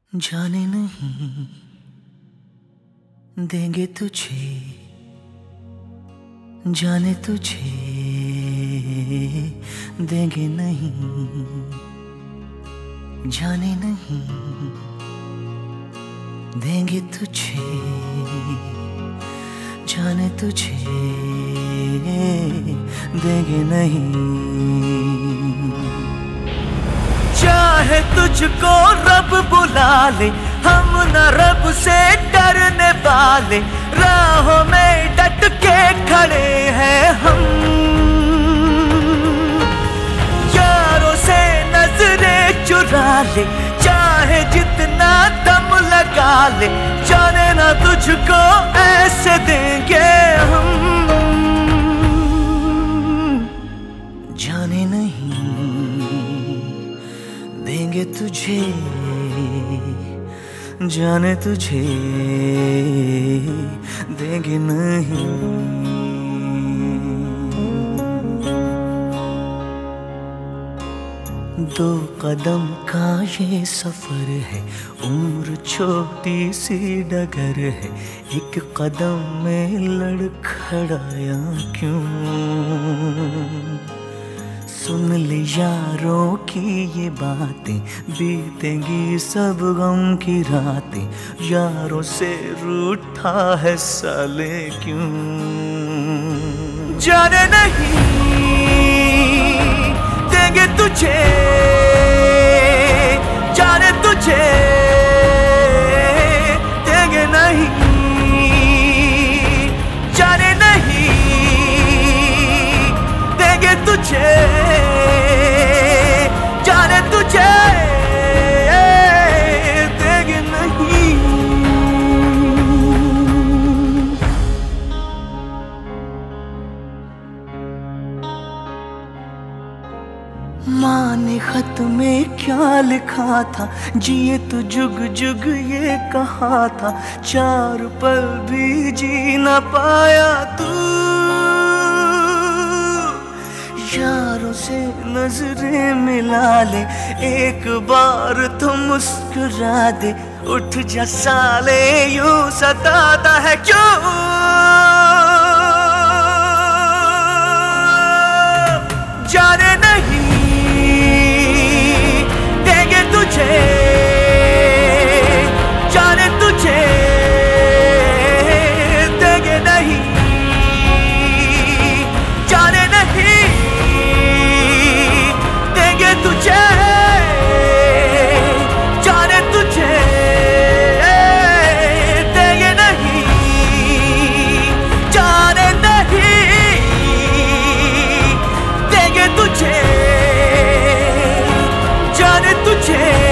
जाने नहीं देंगे तुझे, जाने तुझे देंगे नहीं, जाने नहीं देंगे तुझे, जाने तुझे देंगे नहीं। चाहे तुझको रब बुला ले, हम न रब से डरने वाले, राहों में डट के खड़े हैं हम। यारों से नजरें चुरा ले, चाहे जितना दम लगा ले, जाने ना तुझको ऐसे देंगे हम। जाने नहीं देंगे तुझे, जाने तुझे देंगे नहीं। दो कदम का ये सफर है, उम्र छोटी सी डगर है, एक कदम में लड़खड़ाया क्यों। सुन ले यारों की ये बातें, बीतेंगी सब गम की रातें, यारों से रूठा है साले क्यों। जाने नहीं देंगे तुझे, जाने तुझे देंगे नहीं, जाने नहीं देंगे तुझे, जाने तुझे देंगे नहीं। माँ ने खत में क्या लिखा था, जिए तो जुग जुग ये कहा था, चार पल भी जी न पाया तू। यारों से नजरें मिला ले, एक बार तो मुस्कुरा दे, उठ जा साले यूं सताता है क्यों। जाने नहीं देंगे तुझे, जाने तुझे देंगे नहीं, जाने नहीं देंगे तुझे, जाने तुझे देंगे नहीं, जाने नहीं देंगे तुझे, जाने तुझे।